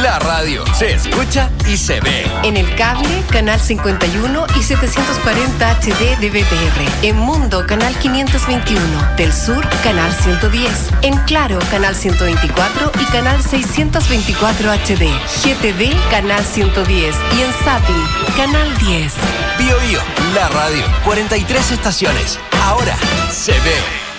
la radio. Se escucha y se ve. En el cable, canal 51 y 740 HD de BTR. En Mundo, canal 521. Del Sur, canal 110. En Claro, canal 124 y canal 624 HD. GTV, canal 110. Y en Zapping, canal 10. Bio Bio, la radio. 43 estaciones. Ahora se ve.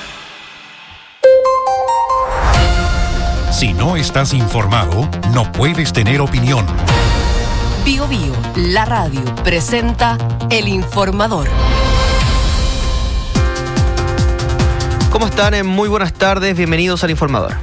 Si no estás informado, no puedes tener opinión. Bio Bio, la radio, presenta El Informador. ¿Cómo están? Muy buenas tardes, bienvenidos al Informador.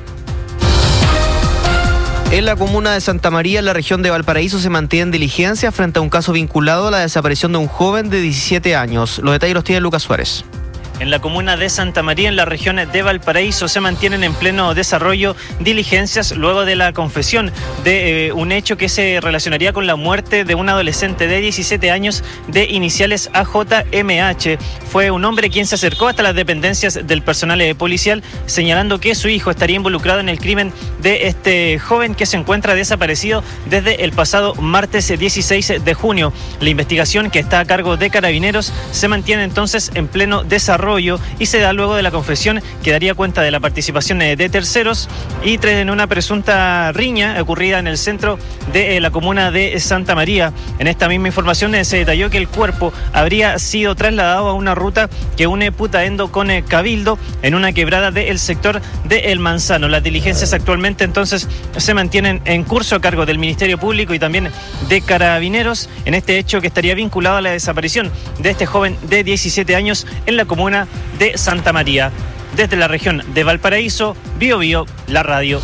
En la comuna de Santa María, en la región de Valparaíso, se mantienen diligencias frente a un caso vinculado a la desaparición de un joven de 17 años. Los detalles los tiene Lucas Suárez. En la comuna de Santa María, en la región de Valparaíso, se mantienen en pleno desarrollo diligencias luego de la confesión de un hecho que se relacionaría con la muerte de un adolescente de 17 años de iniciales AJMH. Fue un hombre quien se acercó hasta las dependencias del personal policial señalando que su hijo estaría involucrado en el crimen de este joven que se encuentra desaparecido desde el pasado martes 16 de junio. La investigación, que está a cargo de Carabineros, se mantiene entonces en pleno desarrollo y se da luego de la confesión que daría cuenta de la participación de terceros y en una presunta riña ocurrida en el centro de la comuna de Santa María. En esta misma información se detalló que el cuerpo habría sido trasladado a una ruta que une Putaendo con Cabildo en una quebrada del sector de El Manzano. Las diligencias actualmente entonces se mantienen en curso a cargo del Ministerio Público y también de Carabineros en este hecho que estaría vinculado a la desaparición de este joven de 17 años en la comuna de Santa María. Desde la región de Valparaíso, Bio Bio, la radio.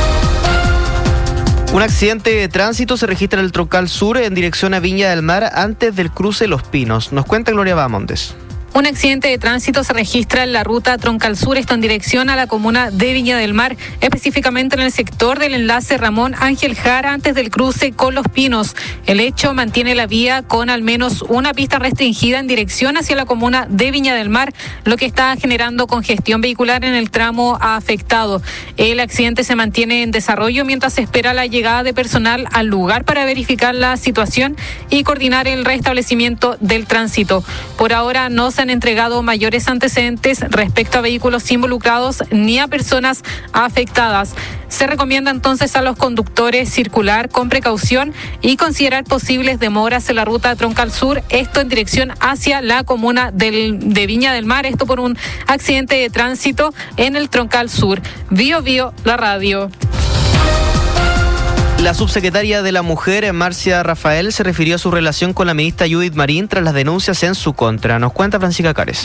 Un accidente de tránsito se registra en el Troncal Sur en dirección a Viña del Mar antes del cruce Los Pinos. Nos cuenta Gloria Bamontes. Un accidente de tránsito se registra en la ruta Troncal Sur, esto en dirección a la comuna de Viña del Mar, específicamente en el sector del enlace Ramón Ángel Jara antes del cruce con Los Pinos. El hecho mantiene la vía con al menos una pista restringida en dirección hacia la comuna de Viña del Mar, lo que está generando congestión vehicular en el tramo afectado. El accidente se mantiene en desarrollo mientras se espera la llegada de personal al lugar para verificar la situación y coordinar el restablecimiento del tránsito. Por ahora no se han entregado mayores antecedentes respecto a vehículos involucrados ni a personas afectadas. Se recomienda entonces a los conductores circular con precaución y considerar posibles demoras en la ruta Troncal Sur, esto en dirección hacia la comuna de Viña del Mar, esto por un accidente de tránsito en el Troncal Sur. Bio Bio, la radio. La subsecretaria de la Mujer, Marcia Rafael, se refirió a su relación con la ministra Judith Marín tras las denuncias en su contra. Nos cuenta Francisca Cares.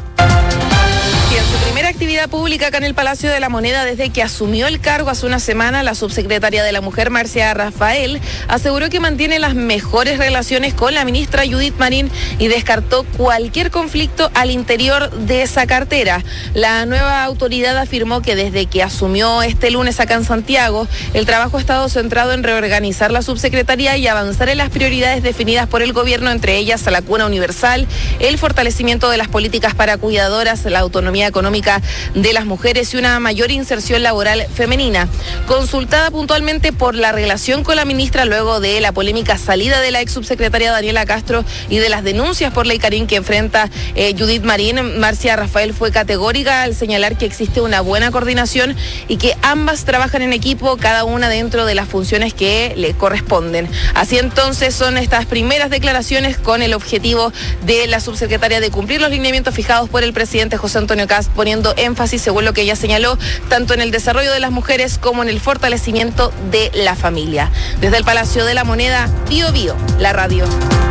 Actividad pública acá en el Palacio de la Moneda desde que asumió el cargo hace una semana, la subsecretaria de la Mujer, Marcia Rafael, aseguró que mantiene las mejores relaciones con la ministra Judith Marín y descartó cualquier conflicto al interior de esa cartera. La nueva autoridad afirmó que desde que asumió este lunes acá en Santiago, el trabajo ha estado centrado en reorganizar la subsecretaría y avanzar en las prioridades definidas por el gobierno, entre ellas la cuna universal, el fortalecimiento de las políticas para cuidadoras, la autonomía económica de las mujeres y una mayor inserción laboral femenina. Consultada puntualmente por la relación con la ministra luego de la polémica salida de la ex subsecretaria Daniela Castro y de las denuncias por ley Karin que enfrenta Judith Marín, Marcia Rafael fue categórica al señalar que existe una buena coordinación y que ambas trabajan en equipo, cada una dentro de las funciones que le corresponden. Así entonces son estas primeras declaraciones con el objetivo de la subsecretaria de cumplir los lineamientos fijados por el presidente José Antonio Kast, poniendo énfasis, según lo que ella señaló, tanto en el desarrollo de las mujeres como en el fortalecimiento de la familia. Desde el Palacio de la Moneda, Bio Bio, la radio.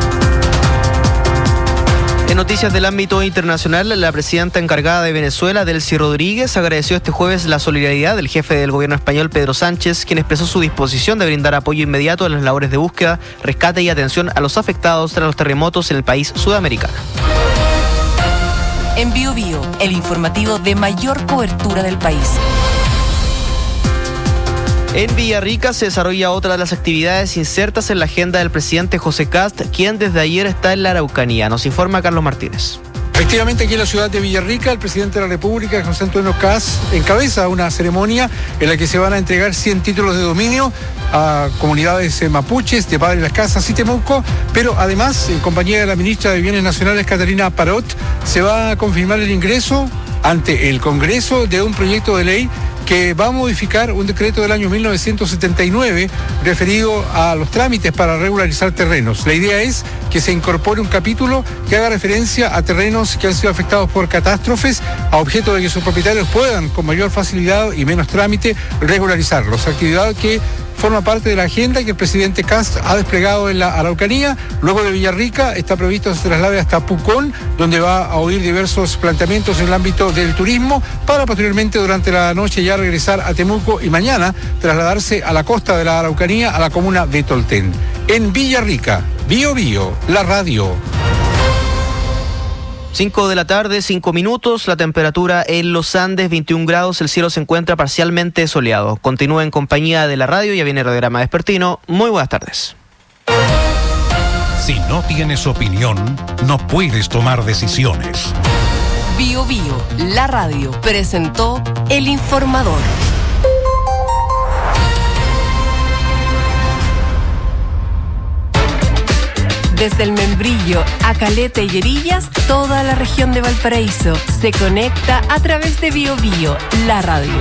En noticias del ámbito internacional, la presidenta encargada de Venezuela, Delcy Rodríguez, agradeció este jueves la solidaridad del jefe del gobierno español, Pedro Sánchez, quien expresó su disposición de brindar apoyo inmediato a las labores de búsqueda, rescate y atención a los afectados tras los terremotos en el país sudamericano. En Bio Bio, el informativo de mayor cobertura del país. En Villarrica se desarrolla otra de las actividades insertas en la agenda del presidente José Kast, quien desde ayer está en la Araucanía. Nos informa Carlos Martínez. Efectivamente, aquí en la ciudad de Villarrica, el presidente de la República, José Antonio Kast, encabeza una ceremonia en la que se van a entregar 100 títulos de dominio a comunidades mapuches de Padre Las Casas y Temuco, pero además, en compañía de la ministra de Bienes Nacionales, Catalina Parot, se va a confirmar el ingreso ante el Congreso de un proyecto de ley que va a modificar un decreto del año 1979 referido a los trámites para regularizar terrenos. La idea es que se incorpore un capítulo que haga referencia a terrenos que han sido afectados por catástrofes, a objeto de que sus propietarios puedan, con mayor facilidad y menos trámite, regularizarlos. Actividad que forma parte de la agenda que el presidente Kast ha desplegado en la Araucanía. Luego de Villarrica está previsto que se traslade hasta Pucón, donde va a oír diversos planteamientos en el ámbito del turismo, para posteriormente durante la noche ya regresar a Temuco y mañana trasladarse a la costa de la Araucanía, a la comuna de Tolten. En Villarrica, Bío Bío, la radio. 5 de la tarde, 5 minutos, la temperatura en los Andes, 21 grados, el cielo se encuentra parcialmente soleado. Continúa en compañía de la radio, ya viene el Radiograma Vespertino. Muy buenas tardes. Si no tienes opinión, no puedes tomar decisiones. Bío Bío, la radio, presentó El Informador. Desde el Membrillo a Caleta y Herillas, toda la región de Valparaíso se conecta a través de Bío Bío, la radio.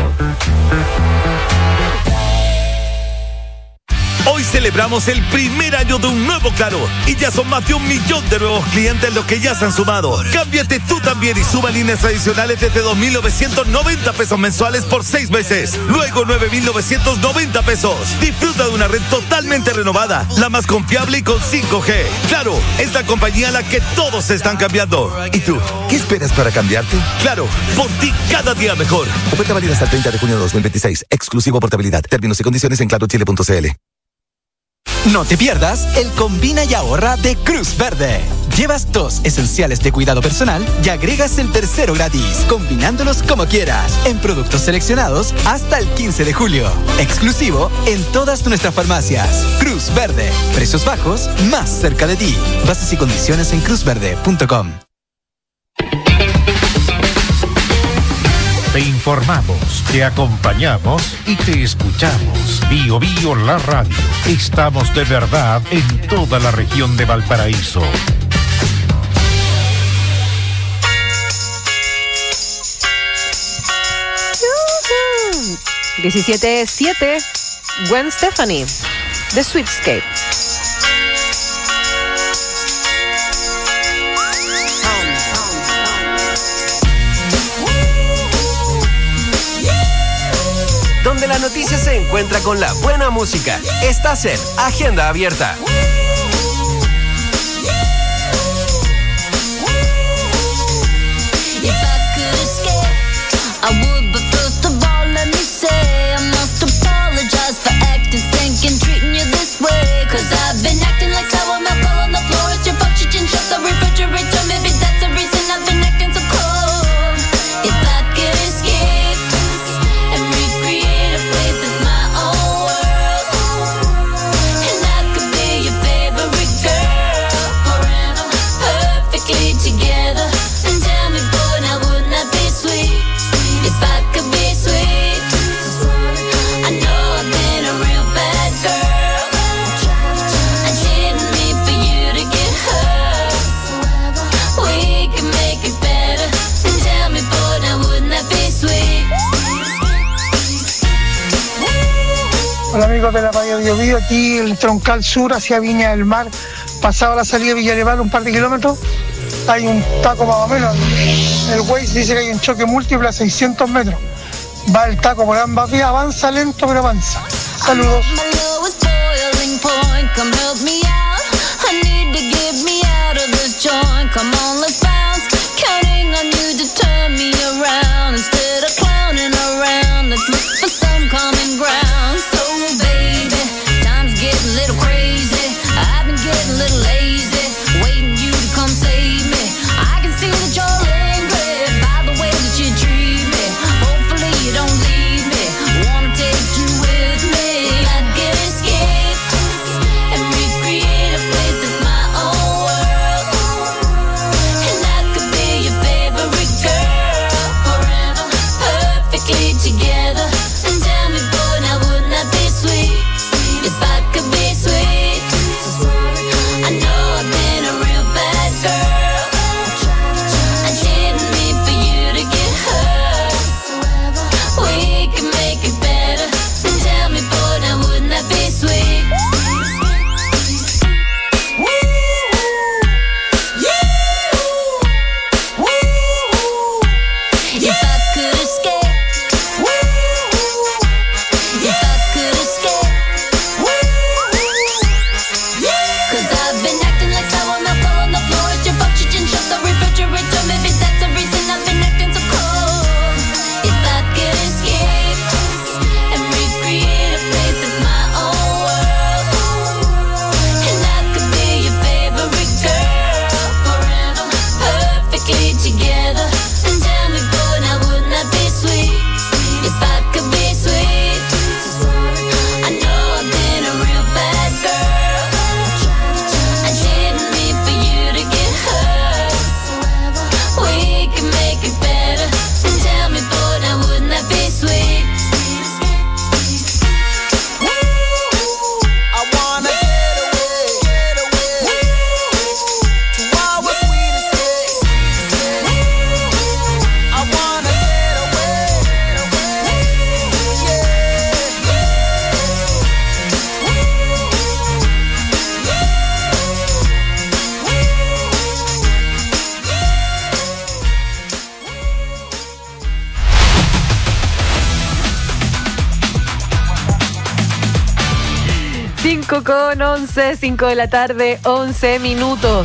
Hoy celebramos el primer año de un nuevo Claro y ya son más de 1 millón de nuevos clientes los que ya se han sumado. Cámbiate tú también y suma líneas adicionales desde 2.990 pesos mensuales por 6 meses. Luego 9.990 pesos. Disfruta de una red totalmente renovada, la más confiable y con 5G. Claro, es la compañía a la que todos se están cambiando. ¿Y tú? ¿Qué esperas para cambiarte? Claro, por ti cada día mejor. Oferta válida hasta el 30 de junio de 2026. Exclusivo portabilidad. Términos y condiciones en clarochile.cl. No te pierdas el Combina y Ahorra de Cruz Verde. Llevas 2 esenciales de cuidado personal y agregas el tercero gratis, combinándolos como quieras, en productos seleccionados hasta el 15 de julio. Exclusivo en todas nuestras farmacias. Cruz Verde. Precios bajos, más cerca de ti. Bases y condiciones en cruzverde.com. Te informamos, te acompañamos y te escuchamos. Bío Bío, la radio. Estamos de verdad en toda la región de Valparaíso. Uh-huh. 17-7, Gwen Stefani, The Sweetscape. Donde la noticia se encuentra con la buena música. Estás en Agenda Abierta. Hola amigos de la radio Bío Bío, aquí el troncal sur hacia Viña del Mar, pasado la salida de Villa Alemana, un par de kilómetros, hay un taco más o menos, el Waze dice que hay un choque múltiple a 600 metros, va el taco por ambas vías, avanza lento pero avanza. Saludos. 5:11, 5 de la tarde, 11 minutos.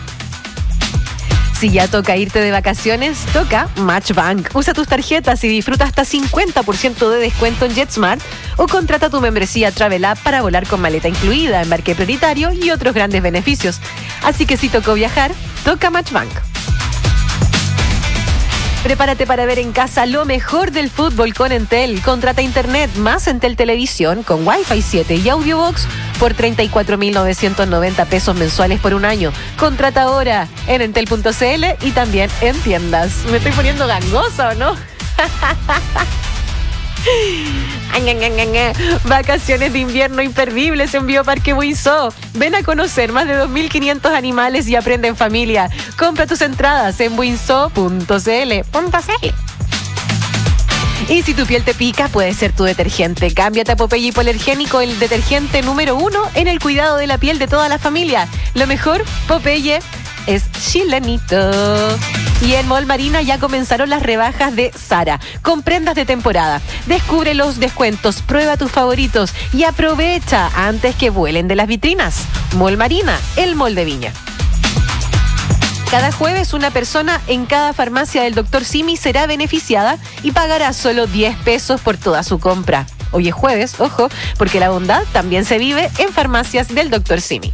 Si ya toca irte de vacaciones, toca Matchbank. Usa tus tarjetas y disfruta hasta 50% de descuento en JetSmart o contrata tu membresía Travel App para volar con maleta incluida, embarque prioritario y otros grandes beneficios. Así que si tocó viajar, toca Matchbank. Prepárate para ver en casa lo mejor del fútbol con Entel. Contrata internet más Entel Televisión con Wi-Fi 7 y Audiobox por 34.990 pesos mensuales por un año. Contrata ahora en entel.cl y también en tiendas. ¿Me estoy poniendo gangosa o no? Vacaciones de invierno imperdibles en Bioparque Buinzó. Ven a conocer más de 2.500 animales y aprende en familia. Compra tus entradas en buinzó.cl. Y si tu piel te pica, puede ser tu detergente. Cámbiate a Popeye Hipoalergénico, el detergente número 1 en el cuidado de la piel de toda la familia. Lo mejor, Popeye es chilenito. Y en Mall Marina ya comenzaron las rebajas de Zara, con prendas de temporada. Descubre los descuentos, prueba tus favoritos y aprovecha antes que vuelen de las vitrinas. Mall Marina, el mall de Viña. Cada jueves una persona en cada farmacia del Dr. Simi será beneficiada y pagará solo 10 pesos por toda su compra. Hoy es jueves, ojo, porque la bondad también se vive en farmacias del Dr. Simi.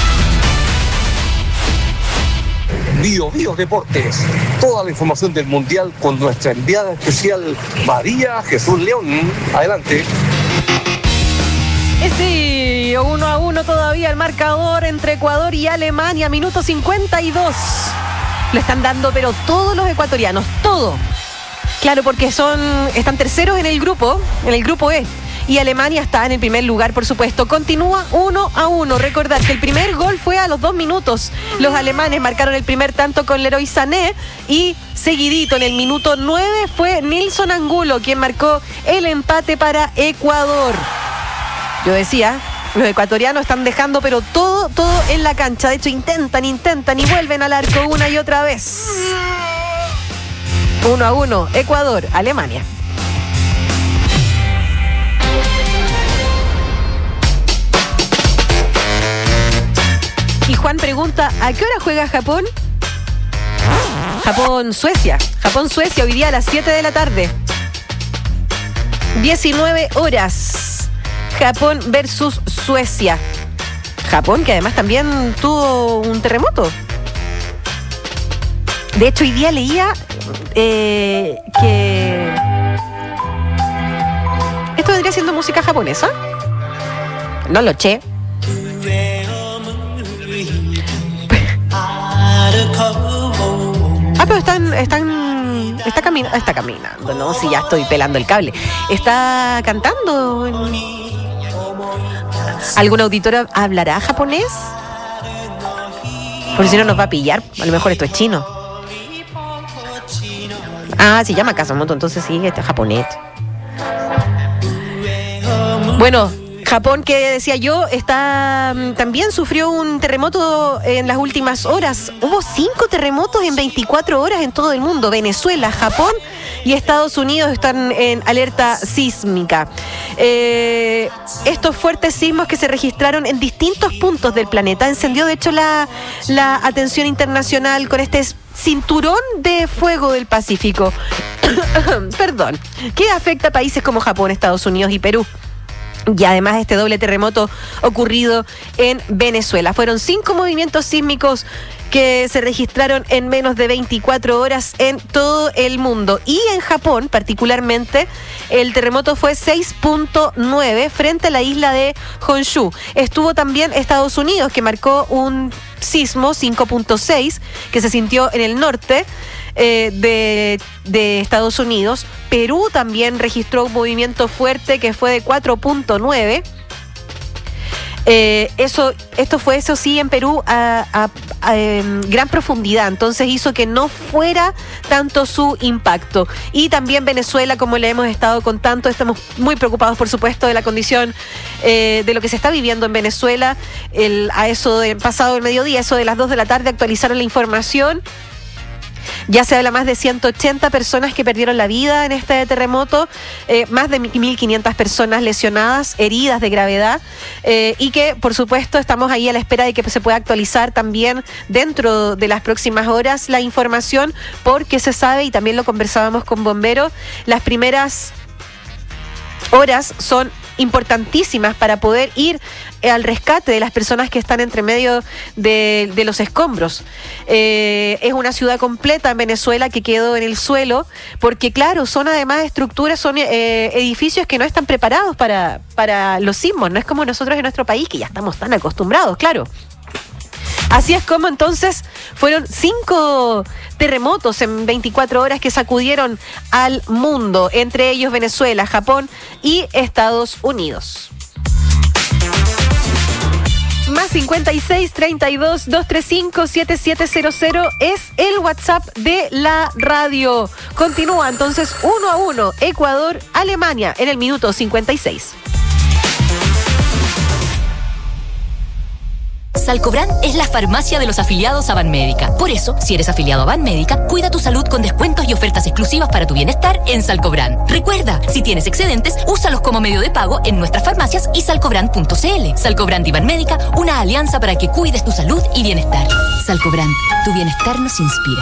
Bio Deportes, toda la información del Mundial con nuestra enviada especial María Jesús León. Adelante. Sí, 1-1 todavía el marcador entre Ecuador y Alemania, minuto 52. Lo están dando, pero todos los ecuatorianos, todo. Claro, porque están terceros en el grupo E. Y Alemania está en el primer lugar, por supuesto. Continúa 1-1. Recordad que el primer gol fue a los 2 minutos. Los alemanes marcaron el primer tanto con Leroy Sané y seguidito en el minuto 9 fue Nilson Angulo quien marcó el empate para Ecuador. Yo decía, los ecuatorianos están dejando pero todo en la cancha. De hecho, intentan y vuelven al arco una y otra vez. 1-1, Ecuador, Alemania. Y Juan pregunta, ¿a qué hora juega Japón? Japón-Suecia, hoy día a las 7 de la tarde. 19 horas. Japón versus Suecia. Japón, que además también tuvo un terremoto. De hecho, hoy día leía que esto vendría siendo música japonesa. No lo sé. Pero está caminando, ¿no? Si ya estoy pelando el cable. Está cantando. ¿Algún auditor hablará japonés? Por si no nos va a pillar. A lo mejor esto es chino. Ah, se llama Kasamoto, entonces sí, este es japonés. Bueno, Japón, que decía yo, también sufrió un terremoto en las últimas horas. Hubo 5 terremotos en 24 horas en todo el mundo. Venezuela, Japón y Estados Unidos están en alerta sísmica. Estos fuertes sismos que se registraron en distintos puntos del planeta encendió de hecho la atención internacional con este cinturón de fuego del Pacífico. Perdón, que afecta a países como Japón, Estados Unidos y Perú. Y además este doble terremoto ocurrido en Venezuela. Fueron 5 movimientos sísmicos que se registraron en menos de 24 horas en todo el mundo. Y en Japón, particularmente, el terremoto fue 6.9 frente a la isla de Honshu. Estuvo también Estados Unidos, que marcó un sismo 5.6 que se sintió en el norte de Estados Unidos. Perú también registró un movimiento fuerte que fue de 4.9. Esto fue, eso sí, en Perú a gran profundidad, entonces hizo que no fuera tanto su impacto. Y también Venezuela, como le hemos estado contando, estamos muy preocupados, por supuesto, de la condición de lo que se está viviendo en Venezuela. A eso de pasado el mediodía, eso de las 2 de la tarde, actualizaron la información. Ya se habla más de 180 personas que perdieron la vida en este terremoto, más de 1.500 personas lesionadas, heridas de gravedad, y que por supuesto estamos ahí a la espera de que se pueda actualizar también dentro de las próximas horas la información, porque se sabe, y también lo conversábamos con bomberos, las primeras horas son importantísimas para poder ir al rescate de las personas que están entre medio de los escombros. Es una ciudad completa en Venezuela que quedó en el suelo, porque claro, son además estructuras, son edificios que no están preparados para los sismos, no es como nosotros en nuestro país, que ya estamos tan acostumbrados, claro. Así es como entonces fueron 5 terremotos en 24 horas que sacudieron al mundo, entre ellos Venezuela, Japón y Estados Unidos. Más 56 32 235 7700 es el WhatsApp de la radio. Continúa entonces 1-1 Ecuador, Alemania en el minuto 56. Salcobrand es la farmacia de los afiliados a Banmédica. Por eso, si eres afiliado a Banmédica, cuida tu salud con descuentos y ofertas exclusivas para tu bienestar en Salcobrand. Recuerda, si tienes excedentes, úsalos como medio de pago en nuestras farmacias y salcobrand.cl. Salcobrand y Banmédica, una alianza para que cuides tu salud y bienestar. Salcobrand, tu bienestar nos inspira.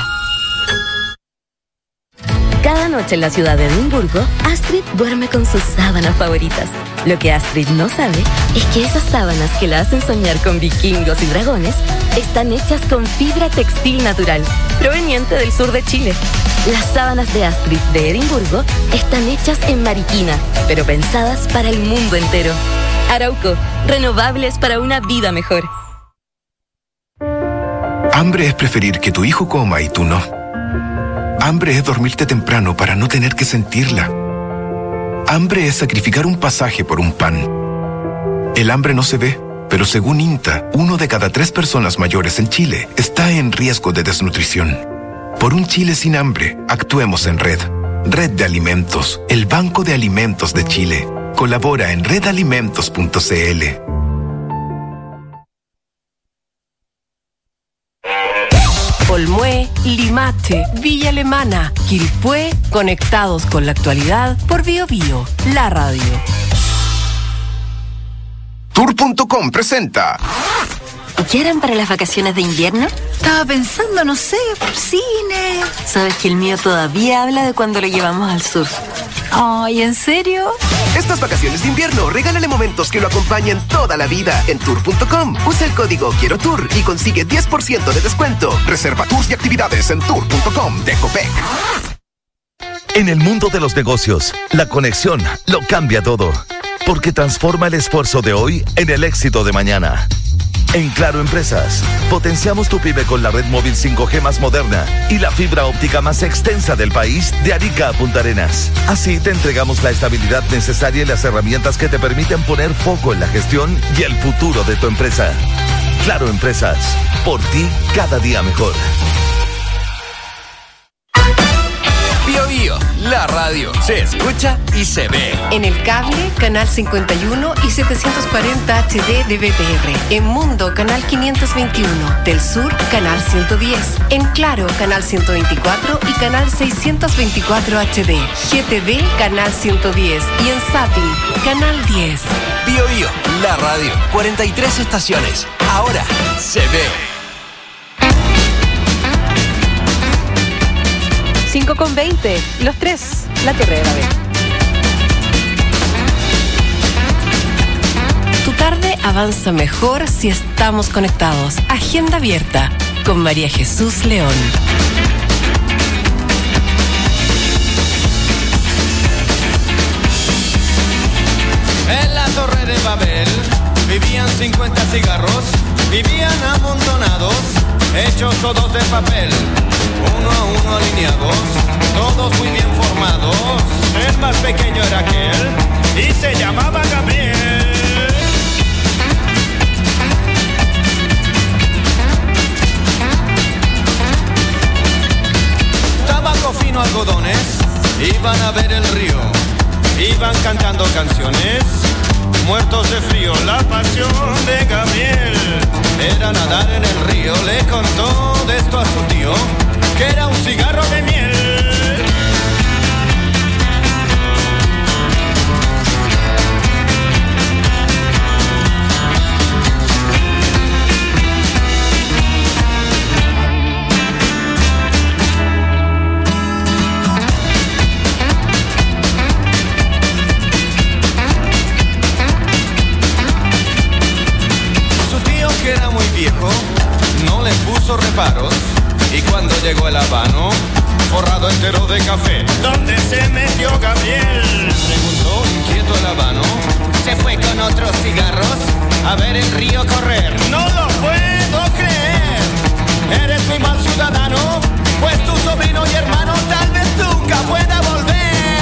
Cada noche en la ciudad de Edimburgo, Astrid duerme con sus sábanas favoritas. Lo que Astrid no sabe es que esas sábanas que la hacen soñar con vikingos y dragones están hechas con fibra textil natural, proveniente del sur de Chile. Las sábanas de Astrid de Edimburgo están hechas en Mariquina, pero pensadas para el mundo entero. Arauco, renovables para una vida mejor. Hambre es preferir que tu hijo coma y tú no. Hambre es dormirte temprano para no tener que sentirla. Hambre es sacrificar un pasaje por un pan. El hambre no se ve, pero según INTA, 1 de cada 3 personas mayores en Chile está en riesgo de desnutrición. Por un Chile sin hambre, actuemos en red. Red de Alimentos, el Banco de Alimentos de Chile. Colabora en redalimentos.cl. Olmué, Limache, Villa Alemana, Quilpué, conectados con la actualidad por Bio Bio, la radio. Tour.com presenta. ¿Qué harán para las vacaciones de invierno? Estaba pensando, no sé, cine. Sabes que el mío todavía habla de cuando lo llevamos al sur. Ay, ¿en serio? Estas vacaciones de invierno, regálale momentos que lo acompañen toda la vida en Tour.com. Usa el código Quiero Tour y consigue 10% de descuento. Reserva tours y actividades en Tour.com de Copec. En el mundo de los negocios, la conexión lo cambia todo, porque transforma el esfuerzo de hoy en el éxito de mañana. En Claro Empresas, potenciamos tu pyme con la red móvil 5G más moderna y la fibra óptica más extensa del país, de Arica a Punta Arenas. Así te entregamos la estabilidad necesaria y las herramientas que te permiten poner foco en la gestión y el futuro de tu empresa. Claro Empresas, por ti cada día mejor. Bio Bio, la radio se escucha y se ve. En el cable, canal 51 y 740 HD de BTR. En Mundo, canal 521. Del Sur, canal 110. En Claro, canal 124 y canal 624 HD. GTV, canal 110. Y en Zapping, canal 10. Bio Bio, la radio. 43 estaciones. Ahora se ve. 5:20, los 3, la Torre de Babel. Tu tarde avanza mejor si estamos conectados. Agenda abierta con María Jesús León. En la Torre de Babel vivían 50 cigarros, vivían amontonados, hechos todos de papel, uno a uno alineados, todos muy bien formados. El más pequeño era aquel y se llamaba Gabriel. Tabaco fino, algodones, iban a ver el río, iban cantando canciones, muertos de frío. La pasión de Gabriel era nadar en el río. Le contó de esto a su tío que era un cigarro de miel. No le puso reparos y cuando llegó el habano, forrado entero de café, ¿dónde se metió Gabriel? Preguntó inquieto el habano. Se fue con otros cigarros a ver el río correr. No lo puedo creer. Eres mi mal ciudadano, pues tu sobrino y hermano tal vez nunca pueda volver.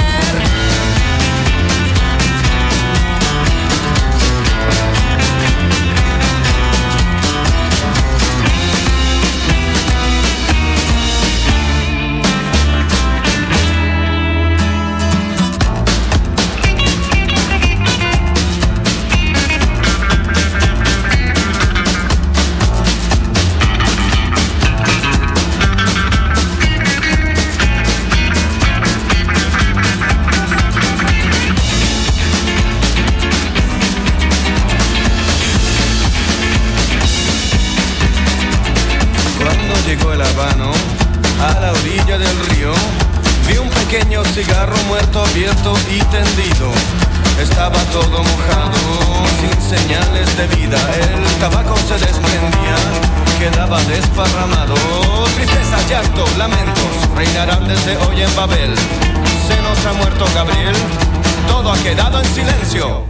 A la orilla del río vi un pequeño cigarro muerto, abierto y tendido. Estaba todo mojado, sin señales de vida. El tabaco se desprendía, quedaba desparramado. Tristeza, llanto, lamentos reinarán desde hoy en Babel. Se nos ha muerto Gabriel, todo ha quedado en silencio.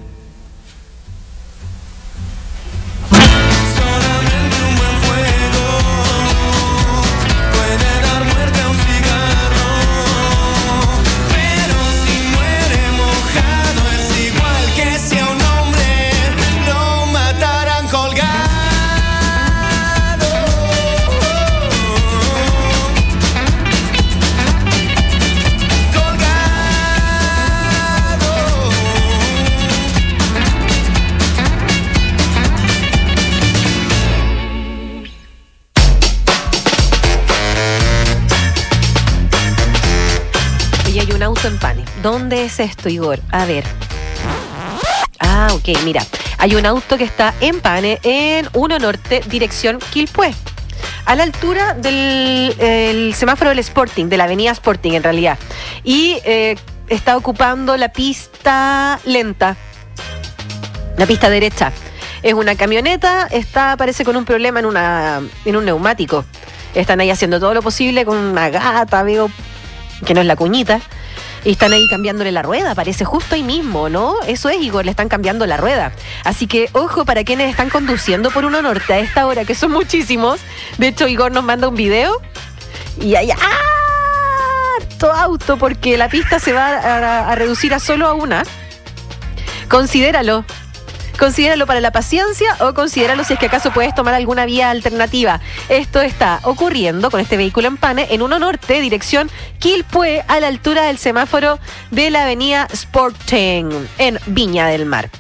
En Pane. ¿Dónde es esto, Igor? A ver. Ah, ok, mira. Hay un auto que está en Pane, en 1 Norte, dirección Quilpué. A la altura del semáforo del Sporting, de la avenida Sporting en realidad. Y está ocupando la pista lenta. La pista derecha. Es una camioneta, parece con un problema en un neumático. Están ahí haciendo todo lo posible con una gata, veo que no es la cuñita. Y están ahí cambiándole la rueda, parece justo ahí mismo, ¿no? Eso es, Igor, le están cambiando la rueda. Así que, ojo, para quienes están conduciendo por 1 Norte a esta hora, que son muchísimos. De hecho, Igor nos manda un video y hay harto auto porque la pista se va a reducir a solo a una. Considéralo para la paciencia o considéralo si es que acaso puedes tomar alguna vía alternativa. Esto está ocurriendo con este vehículo en Pane en 1 Norte, dirección Quilpué, a la altura del semáforo de la avenida Sporting, en Viña del Mar.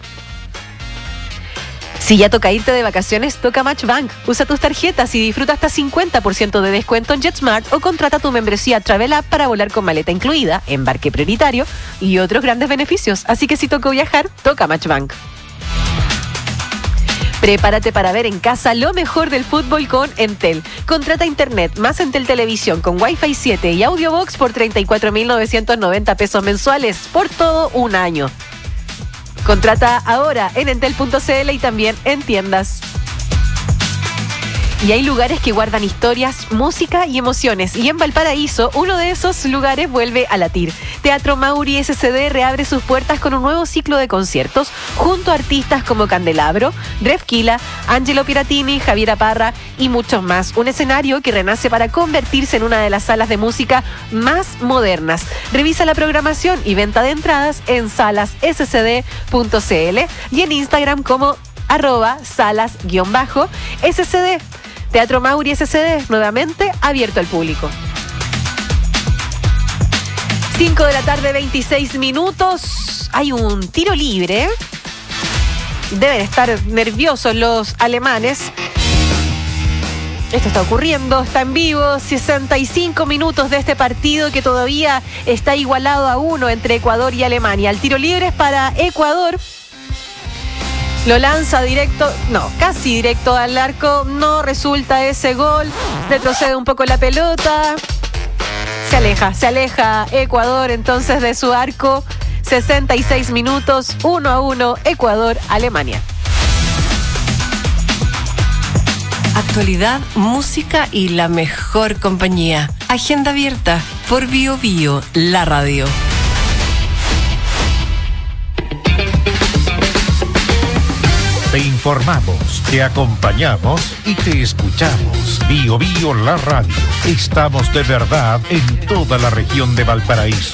Si ya toca irte de vacaciones, toca Matchbank. Usa tus tarjetas y disfruta hasta 50% de descuento en JetSmart o contrata tu membresía Travel App para volar con maleta incluida, embarque prioritario y otros grandes beneficios. Así que si toca viajar, toca Matchbank. Prepárate para ver en casa lo mejor del fútbol con Entel. Contrata internet más Entel Televisión con Wi-Fi 7 y Audiobox por 34.990 pesos mensuales por todo un año. Contrata ahora en entel.cl y también en tiendas. Y hay lugares que guardan historias, música y emociones. Y en Valparaíso, uno de esos lugares vuelve a latir. Teatro Mauri SCD reabre sus puertas con un nuevo ciclo de conciertos junto a artistas como Candelabro, Drefkila, Angelo Piratini, Javiera Parra y muchos más. Un escenario que renace para convertirse en una de las salas de música más modernas. Revisa la programación y venta de entradas en salasscd.cl y en Instagram como @salas_scd. Teatro Mauri SCD, nuevamente abierto al público. 5 de la tarde, 26 minutos. Hay un tiro libre. Deben estar nerviosos los alemanes. Esto está ocurriendo, está en vivo, 65 minutos de este partido que todavía está igualado a 1 entre Ecuador y Alemania. El tiro libre es para Ecuador. Lo lanza directo, casi directo al arco. No resulta ese gol. Retrocede un poco la pelota. Se aleja Ecuador entonces de su arco. 66 minutos, 1-1, Ecuador-Alemania. Actualidad, música y la mejor compañía. Agenda abierta por Bio Bio, la radio. Te informamos, te acompañamos y te escuchamos. Bio Bio, la radio. Estamos de verdad en toda la región de Valparaíso.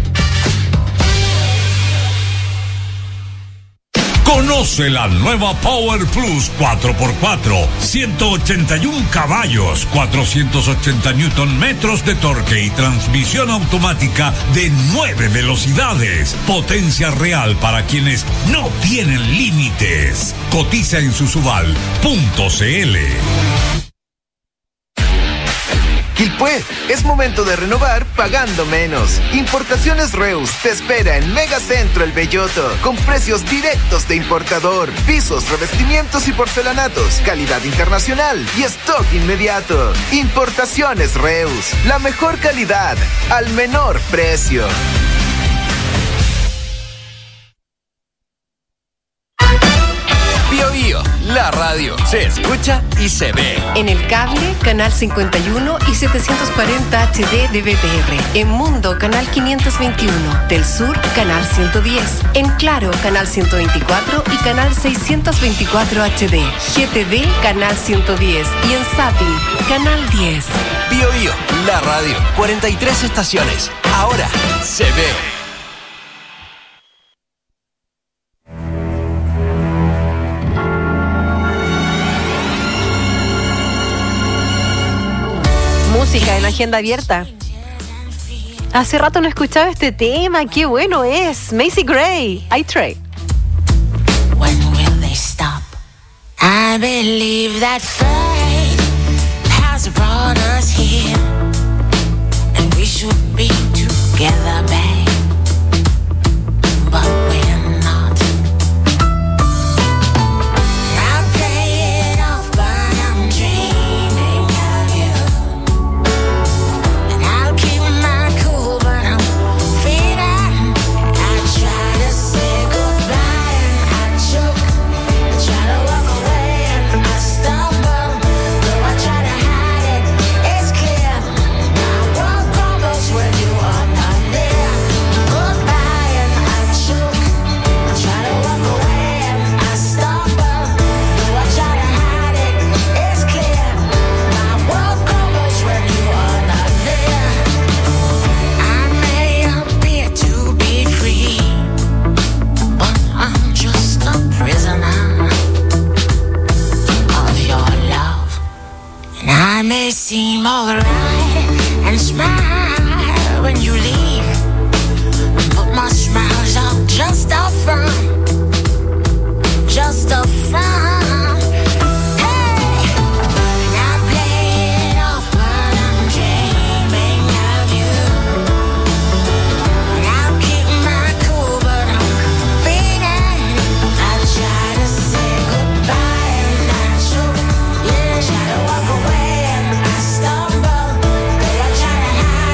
Conoce la nueva Power Plus 4x4, 181 caballos, 480 Newton metros de torque y transmisión automática de 9 velocidades. Potencia real para quienes no tienen límites. Cotiza en susubal.cl. Quilpué, es momento de renovar pagando menos. Importaciones Reus te espera en Megacentro El Belloto, con precios directos de importador, pisos, revestimientos y porcelanatos, calidad internacional y stock inmediato. Importaciones Reus, la mejor calidad al menor precio. Bio Bio, la radio, se escucha y se ve. En el cable, canal 51 y 740 HD de BTR. En Mundo, canal 521. Del Sur, canal 110. En Claro, canal 124 y canal 624 HD. GTD, canal 110. Y en Zapping, canal 10. Bio Bio, la radio, 43 estaciones. Ahora se ve. Música en Agenda Abierta. Hace rato no escuchaba este tema, qué bueno es. Macy Gray, I Tray. When will they stop? I believe that fate has brought us here, and we should be together, babe. But we're not. I play it off, but I'm dreaming of you. And I'll keep my cool, but I'm feeling. I try to say goodbye and I choke. I try to walk away and I stumble. Though I try to hide it, it's clear. My world crumbles when you are not there. Goodbye and I choke. I try to walk away and I stumble. Though I try to hide it, it's clear. My world crumbles when you are not there. I may appear to be free, but I'm just a prisoner of your love. And I may seem alright and smile when you leave, but my smiles are just a front, just a front. Hey, and I play it off, but I'm dreaming of you. And I'll keep my cool, but I'm feeling. I try to say goodbye and I choke. Yeah, try to walk away and I stumble. Though I try to hide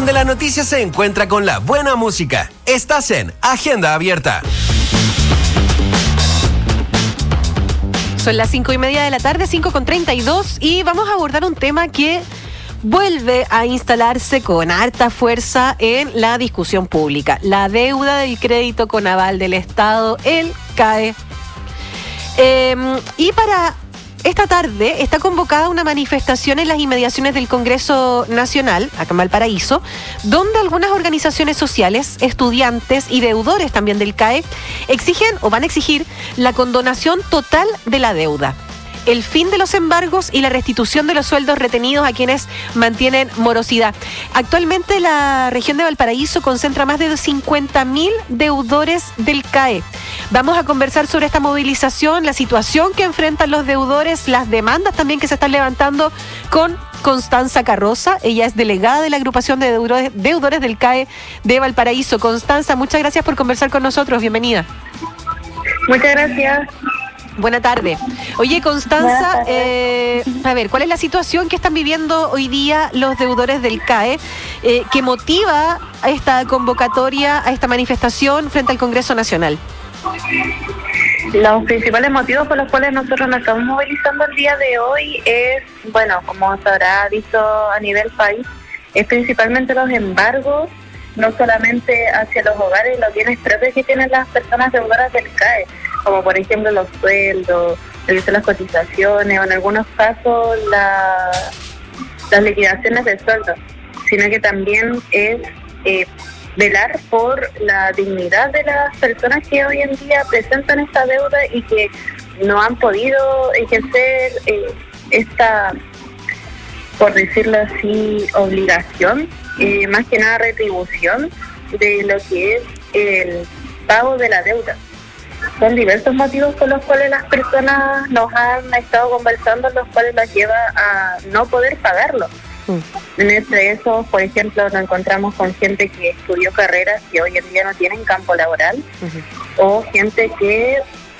donde la noticia se encuentra con la buena música. Estás en Agenda Abierta. Son las 5:30 de la tarde, 5:32, y vamos a abordar un tema que vuelve a instalarse con harta fuerza en la discusión pública. La deuda del crédito con aval del Estado, el CAE. Y para esta tarde está convocada una manifestación en las inmediaciones del Congreso Nacional, acá en Valparaíso, donde algunas organizaciones sociales, estudiantes y deudores también del CAE exigen o van a exigir la condonación total de la deuda, el fin de los embargos y la restitución de los sueldos retenidos a quienes mantienen morosidad. Actualmente la región de Valparaíso concentra más de 50.000 deudores del CAE. Vamos a conversar sobre esta movilización, la situación que enfrentan los deudores, las demandas también que se están levantando con Constanza Carroza. Ella es delegada de la agrupación de deudores del CAE de Valparaíso. Constanza, muchas gracias por conversar con nosotros. Bienvenida. Muchas gracias. Buena tarde. Oye, Constanza, a ver, ¿cuál es la situación que están viviendo hoy día los deudores del CAE que motiva a esta convocatoria, a esta manifestación frente al Congreso Nacional? Los principales motivos por los cuales nosotros nos estamos movilizando el día de hoy es, bueno, como se habrá visto a nivel país, es principalmente los embargos, no solamente hacia los hogares y los bienes propios que tienen las personas deudoras del CAE, como por ejemplo los sueldos, las cotizaciones o en algunos casos las liquidaciones de sueldos, sino que también es velar por la dignidad de las personas que hoy en día presentan esta deuda y que no han podido ejercer esta, por decirlo así, obligación, más que nada retribución de lo que es el pago de la deuda. Son diversos motivos por los cuales las personas nos han estado conversando, los cuales las lleva a no poder pagarlo. Entre esos, por ejemplo, nos encontramos con gente que estudió carreras que hoy en día no tienen campo laboral, o gente que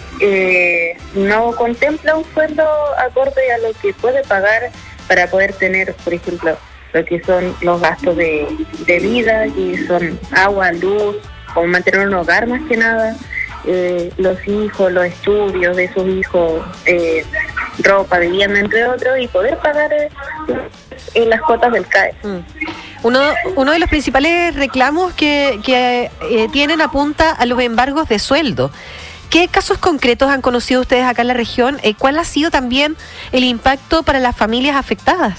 no contempla un sueldo acorde a lo que puede pagar para poder tener, por ejemplo, lo que son los gastos de vida, que son agua, luz, o mantener un hogar más que nada, los hijos, los estudios de sus hijos, ropa, vivienda, entre otros, y poder pagar las cuotas del CAE. Uno de los principales reclamos que tienen apunta a los embargos de sueldo. ¿Qué casos concretos han conocido ustedes acá en la región? ¿Cuál ha sido también el impacto para las familias afectadas?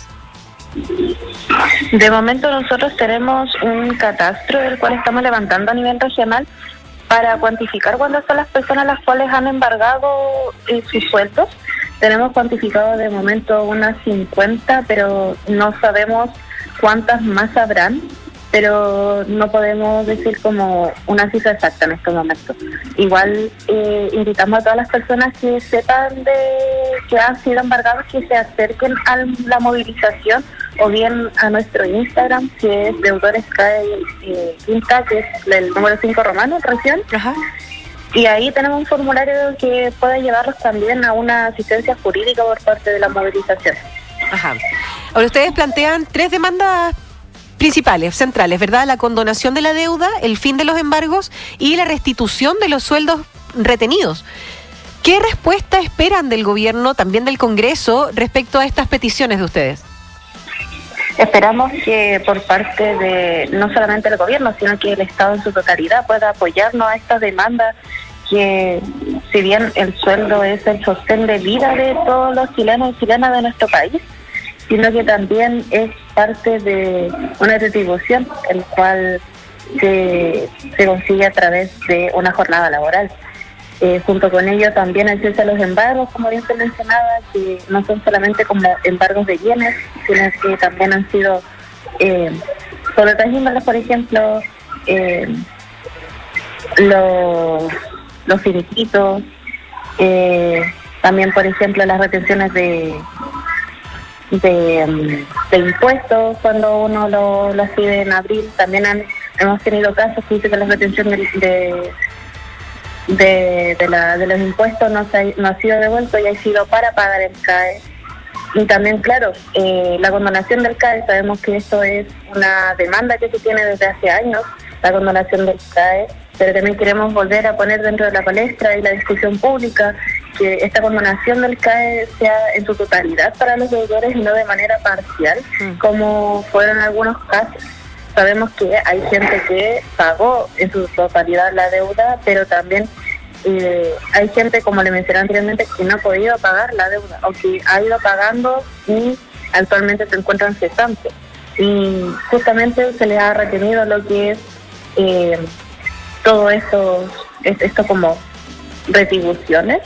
De momento nosotros tenemos un catastro del cual estamos levantando a nivel regional para cuantificar cuáles son las personas las cuales han embargado sus sueldos. Tenemos cuantificado de momento unas 50, pero no sabemos cuántas más habrán, pero no podemos decir como una cifra exacta en este momento. Igual invitamos a todas las personas que sepan de que han sido embargados que se acerquen a la movilización o bien a nuestro Instagram, que es Deudores CAE Quinta, que es el número 5 romano, región. Y ahí tenemos un formulario que puede llevarlos también a una asistencia jurídica por parte de la movilización. Ahora ustedes plantean 3 demandas principales, centrales, ¿verdad? La condonación de la deuda, el fin de los embargos y la restitución de los sueldos retenidos. ¿Qué respuesta esperan del gobierno, también del Congreso, respecto a estas peticiones de ustedes? Esperamos que por parte de no solamente el gobierno, sino que el Estado en su totalidad pueda apoyarnos a estas demandas, que si bien el sueldo es el sostén de vida de todos los chilenos y chilenas de nuestro país, sino que también es parte de una retribución, el cual se consigue a través de una jornada laboral. Junto con ello también el cese de los embargos, como bien se mencionaba, que no son solamente como embargos de bienes, sino que también han sido sobre otras índoles, por ejemplo, los finiquitos, también por ejemplo las retenciones de impuestos cuando uno lo pide en abril. También hemos tenido casos que dicen que la retención de los impuestos no ha sido devuelto y ha sido para pagar el CAE. Y también, claro, la condonación del CAE, sabemos que esto es una demanda que se tiene desde hace años, la condonación del CAE, pero también queremos volver a poner dentro de la palestra y la discusión pública que esta condonación del CAE sea en su totalidad para los deudores y no de manera parcial, como fueron algunos casos. Sabemos que hay gente que pagó en su totalidad la deuda, pero también hay gente, como le mencioné anteriormente, que no ha podido pagar la deuda o que ha ido pagando y actualmente se encuentran cesantes. Y justamente se les ha retenido lo que es todo esto como retribuciones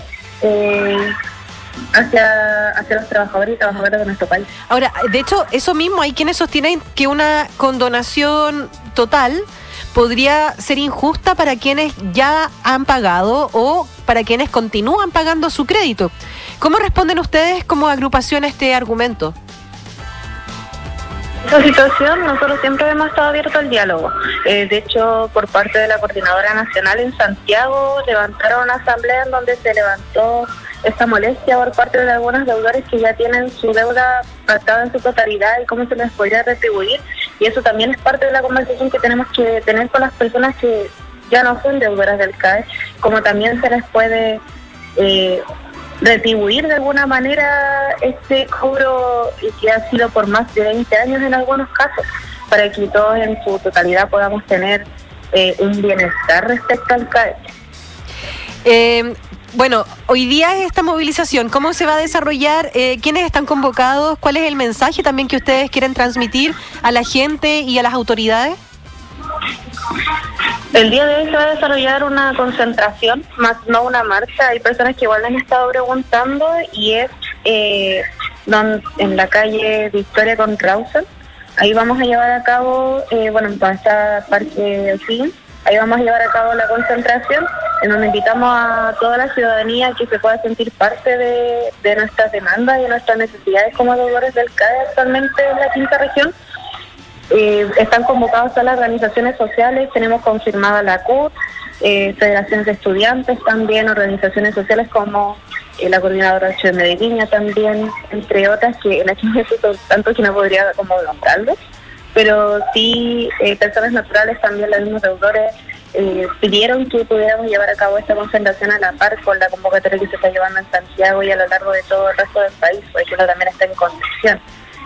hacia los trabajadores y trabajadoras de nuestro país. Ahora, de hecho, eso mismo, hay quienes sostienen que una condonación total podría ser injusta para quienes ya han pagado o para quienes continúan pagando su crédito. ¿Cómo responden ustedes como agrupación a este argumento? Esa situación, nosotros siempre hemos estado abiertos al diálogo. De hecho, por parte de la Coordinadora Nacional en Santiago, levantaron una asamblea en donde se levantó esta molestia por parte de algunos deudores que ya tienen su deuda pactada en su totalidad y cómo se les podría retribuir. Y eso también es parte de la conversación que tenemos que tener con las personas que ya no son deudoras del CAE, como también se les puede retribuir de alguna manera este cobro que ha sido por más de 20 años en algunos casos, para que todos en su totalidad podamos tener un bienestar respecto al CAE. Bueno, hoy día es esta movilización, ¿cómo se va a desarrollar? ¿Quiénes están convocados? ¿Cuál es el mensaje también que ustedes quieren transmitir a la gente y a las autoridades? El día de hoy se va a desarrollar una concentración, más no una marcha. Hay personas que igual han estado preguntando y es en la calle Victoria con Rawson. Ahí vamos a llevar a cabo, para esta Parque O'Higgins, ahí vamos a llevar a cabo la concentración, en donde invitamos a toda la ciudadanía que se pueda sentir parte de nuestras demandas y de nuestras necesidades como deudores del CAE actualmente en la quinta región. Están convocadas todas las organizaciones sociales, tenemos confirmada la CUT, federaciones de estudiantes también, organizaciones sociales como la Coordinadora de Medellín también, entre otras, que en este momento tanto que no podría como nombrarlos, pero sí personas naturales también, los mismos deudores, pidieron que pudiéramos llevar a cabo esta concentración a la par con la convocatoria que se está llevando en Santiago y a lo largo de todo el resto del país, por ejemplo también está en Concepción.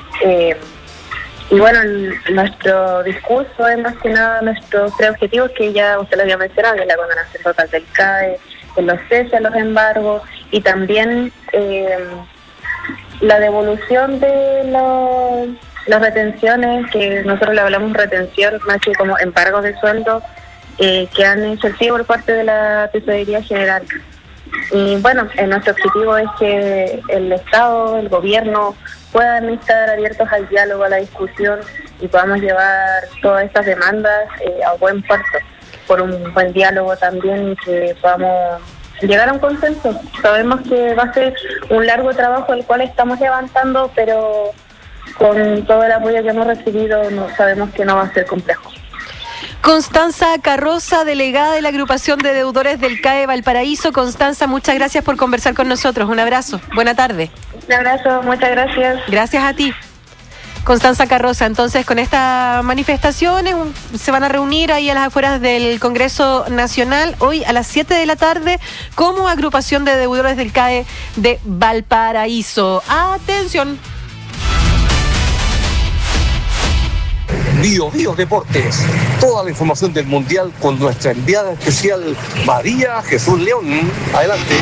Y bueno, nuestro discurso es más que nada nuestros tres objetivos que ya usted lo había mencionado, que es la condonación total del CAE, los ceses a los embargos y también la devolución de las retenciones, que nosotros le hablamos retención más que como embargos de sueldo que han ejercido por parte de la Tesorería General. Y bueno, nuestro objetivo es que el Estado, el gobierno, puedan estar abiertos al diálogo, a la discusión y podamos llevar todas estas demandas a buen puerto, por un buen diálogo también y que podamos llegar a un consenso. Sabemos que va a ser un largo trabajo el cual estamos levantando, pero con todo el apoyo que hemos recibido sabemos que no va a ser complejo. Constanza Carroza, delegada de la agrupación de deudores del CAE Valparaíso. Constanza, muchas gracias por conversar con nosotros. Un abrazo. Buena tarde. Un abrazo, muchas gracias. Gracias a ti. Constanza Carroza, entonces con esta manifestación se van a reunir ahí a las afueras del Congreso Nacional hoy a las 7 de la tarde como agrupación de deudores del CAE de Valparaíso. ¡Atención! Bio Deportes, toda la información del Mundial con nuestra enviada especial María Jesús León. Adelante.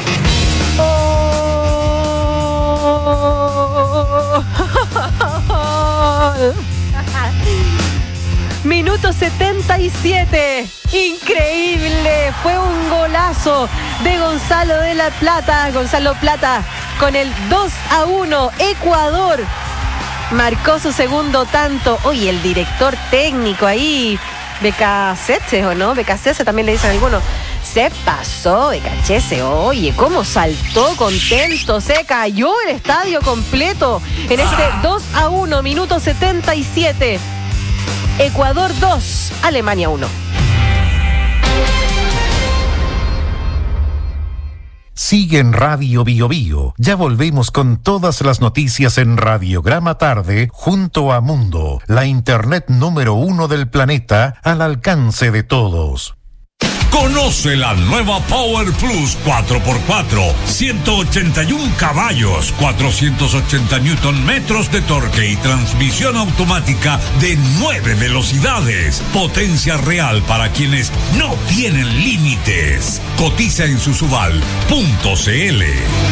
Minuto 77. Increíble. Fue un golazo de Gonzalo de la Plata. Gonzalo Plata con el 2-1. Ecuador marcó su segundo tanto. Oye, el director técnico ahí, Becasese, ¿o no? Becasese también le dicen algunos. Se pasó, Becasese. Oye, cómo saltó contento. Se cayó el estadio completo en este 2-1, minuto 77. Ecuador 2, Alemania 1. Sigue en Radio Bio Bio. Ya volvemos con todas las noticias en Radiograma Tarde junto a Mundo, la internet número 1 del planeta al alcance de todos. Conoce la nueva Power Plus 4x4, 181 caballos, 480 Newton metros de torque y transmisión automática de 9 velocidades. Potencia real para quienes no tienen límites. Cotiza en susubal.cl.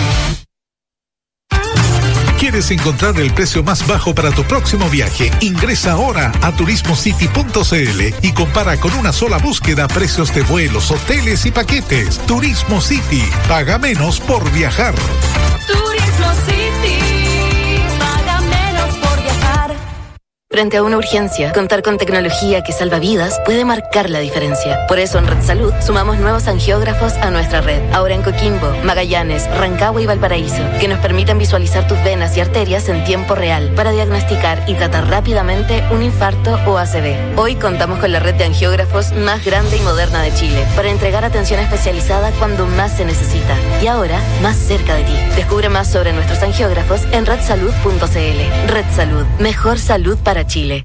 ¿Quieres encontrar el precio más bajo para tu próximo viaje? Ingresa ahora a turismocity.cl y compara con una sola búsqueda precios de vuelos, hoteles y paquetes. Turismo City. Paga menos por viajar. Turismo City. Paga menos por viajar. Frente a una urgencia, contar con tecnología que salva vidas puede marcar la diferencia. Por eso en Red Salud sumamos nuevos angiógrafos a nuestra red. Ahora en Coquimbo, Magallanes, Rancagua y Valparaíso, que nos permiten visualizar tus venas y arterias en tiempo real para diagnosticar y tratar rápidamente un infarto o ACV. Hoy contamos con la red de angiógrafos más grande y moderna de Chile para entregar atención especializada cuando más se necesita. Y ahora, más cerca de ti. Descubre más sobre nuestros angiógrafos en redsalud.cl. Red Salud. Mejor salud para Chile.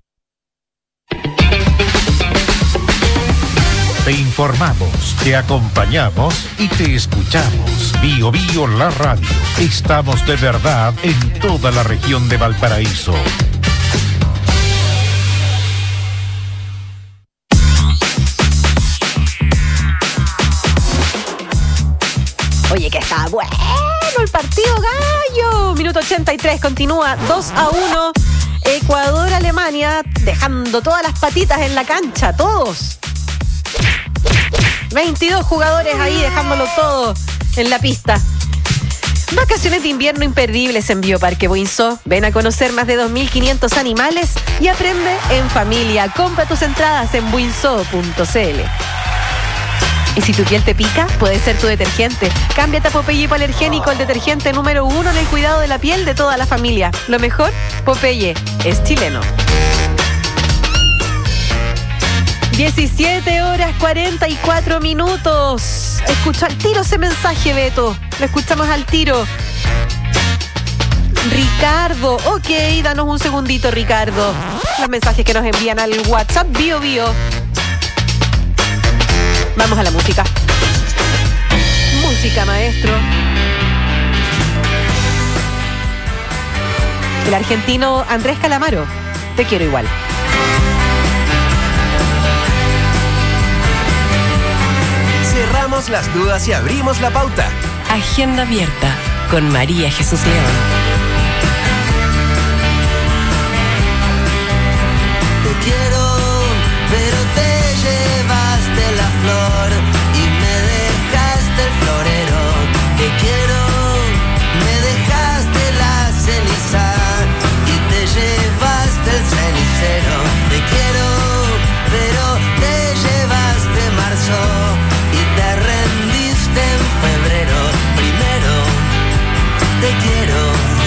Te informamos, te acompañamos y te escuchamos. Bio Bio la radio. Estamos de verdad en toda la región de Valparaíso. Oye, que está bueno el partido, gallo. Minuto 83, continúa 2-1. Ecuador-Alemania, dejando todas las patitas en la cancha, todos. 22 jugadores ahí, dejándolo todo en la pista. Vacaciones de invierno imperdibles en Bioparque Buinzó. Ven a conocer más de 2.500 animales y aprende en familia. Compra tus entradas en buinzó.cl. Y si tu piel te pica, puede ser tu detergente. Cámbiate a Popeye Hipoalergénico, el detergente número 1 en el cuidado de la piel de toda la familia. Lo mejor, Popeye es chileno. 17:44. Escucho al tiro ese mensaje, Beto. Lo escuchamos al tiro. Ricardo, ok, danos un segundito, Ricardo. Los mensajes que nos envían al WhatsApp Bio Bio. Vamos a la música. Música, maestro. El argentino Andrés Calamaro. Te quiero igual. Cerramos las dudas y abrimos la pauta. Agenda abierta con María Jesús León. Te quiero, pero te llevaste la flor y me dejaste el florero. Te quiero, me dejaste la ceniza y te llevaste el cenicero. Te quiero, pero te llevaste marzo y te rendiste en febrero. Primero, te quiero.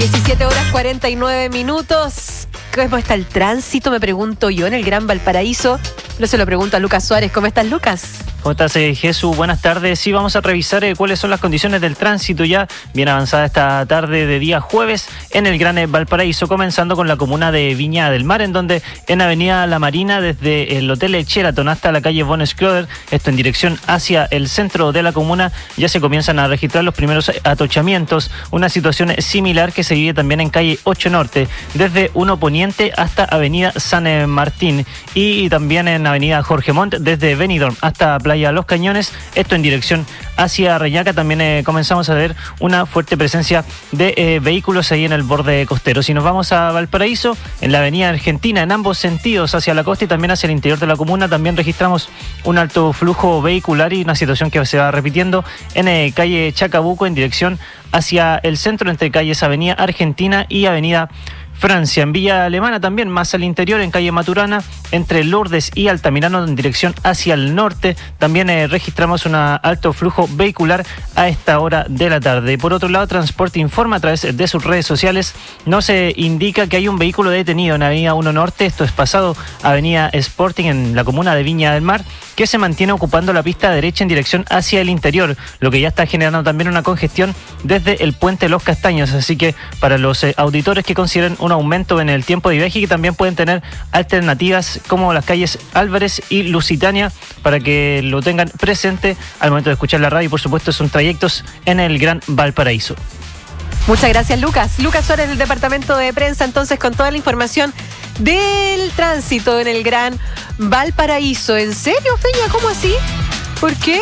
17 horas 49 minutos. ¿Cómo está el tránsito? Me pregunto yo en el Gran Valparaíso. No se lo pregunto a Lucas Suárez. ¿Cómo estás, Lucas? ¿Cómo estás, Jesús? Buenas tardes. Sí, vamos a revisar cuáles son las condiciones del tránsito ya bien avanzada esta tarde de día jueves en el Gran Valparaíso, comenzando con la comuna de Viña del Mar, en donde en Avenida La Marina, desde el Hotel Sheraton hasta la calle Von Schröder, esto en dirección hacia el centro de la comuna, ya se comienzan a registrar los primeros atochamientos, una situación similar que se vive también en calle 8 Norte, desde 1 Poniente hasta Avenida San Martín, y también en Avenida Jorge Montt, desde Benidorm hasta Playa Los Cañones, esto en dirección hacia Reñaca. También comenzamos a ver una fuerte presencia de vehículos ahí en el borde costero. Si nos vamos a Valparaíso, en la avenida Argentina, en ambos sentidos, hacia la costa y también hacia el interior de la comuna, también registramos un alto flujo vehicular y una situación que se va repitiendo en calle Chacabuco, en dirección hacia el centro, entre calles Avenida Argentina y Avenida Francia. En Villa Alemana también, más al interior, en calle Maturana, entre Lourdes y Altamirano, en dirección hacia el norte, también registramos un alto flujo vehicular a esta hora de la tarde. Por otro lado, Transporte informa a través de sus redes sociales, no se indica que hay un vehículo detenido en Avenida 1 Norte, esto es pasado Avenida Sporting en la comuna de Viña del Mar, que se mantiene ocupando la pista derecha en dirección hacia el interior, lo que ya está generando también una congestión desde el puente Los Castaños. Así que para los auditores que consideren un aumento en el tiempo de viaje, que también pueden tener alternativas como las calles Álvarez y Lusitania, para que lo tengan presente al momento de escuchar la radio. Y por supuesto son trayectos en el Gran Valparaíso. Muchas gracias, Lucas. Lucas Suárez del Departamento de Prensa, entonces, con toda la información del tránsito en el Gran Valparaíso. ¿En serio, Feña? ¿Cómo así? ¿Por qué?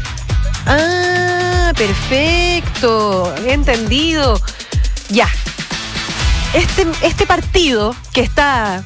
Ah, perfecto. Entendido. Ya. Este partido que está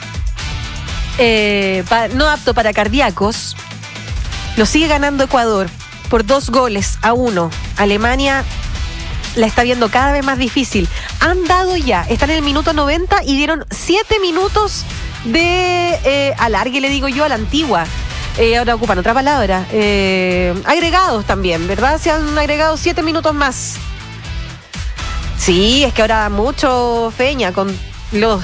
no apto para cardíacos, lo sigue ganando Ecuador por 2-1. Alemania la está viendo cada vez más difícil. Han dado ya, están en el minuto 90 y dieron 7 minutos de alargue, le digo yo, a la antigua. Ahora ocupan otra palabra. Agregados también, ¿verdad? Se han agregado 7 minutos más. Sí, es que ahora mucho, Feña, con los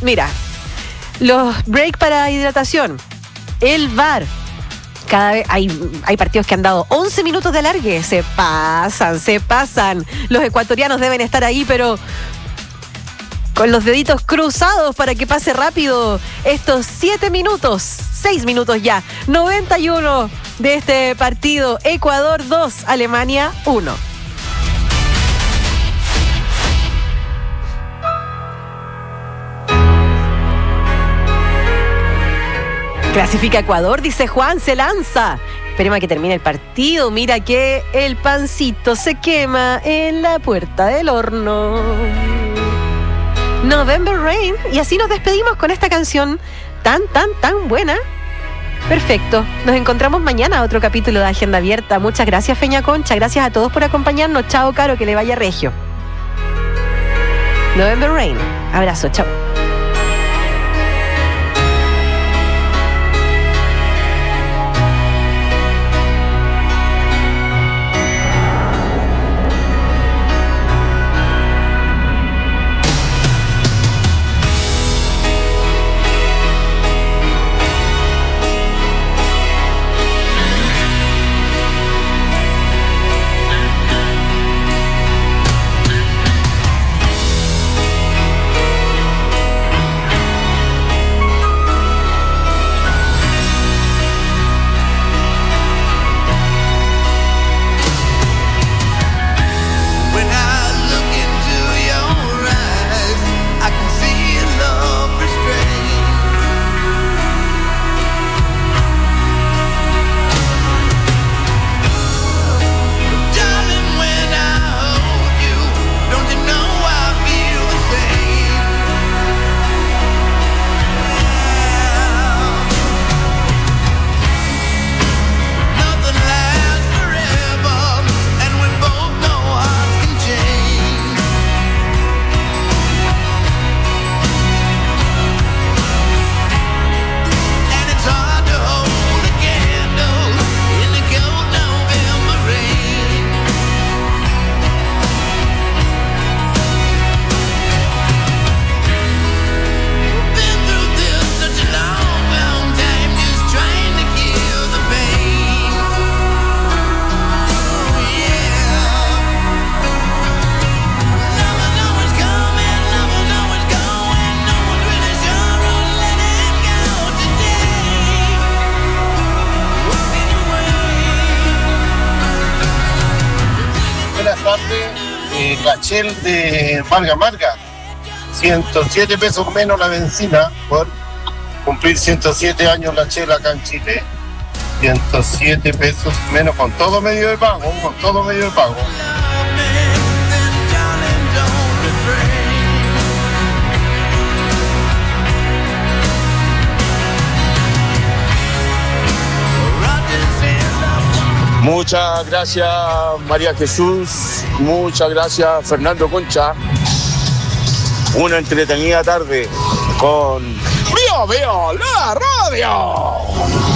break para hidratación, el VAR. Cada vez hay partidos que han dado 11 minutos de alargue. Se pasan. Los ecuatorianos deben estar ahí, pero con los deditos cruzados para que pase rápido estos 7 minutos. 6 minutos ya. 91 de este partido. Ecuador 2, Alemania 1. Clasifica Ecuador, dice Juan, se lanza. Esperemos a que termine el partido. Mira que el pancito se quema en la puerta del horno. November Rain. Y así nos despedimos con esta canción tan buena. Perfecto. Nos encontramos mañana a otro capítulo de Agenda Abierta. Muchas gracias, Feña Concha. Gracias a todos por acompañarnos. Chao, Caro, que le vaya regio. November Rain. Abrazo, chao. hablarle la Shell de Marga Marga. 107 pesos menos la benzina por cumplir 107 años la Shell acá en Chile. 107 pesos menos con todo medio de pago, Muchas gracias María Jesús, muchas gracias Fernando Concha. Una entretenida tarde con Bio la radio.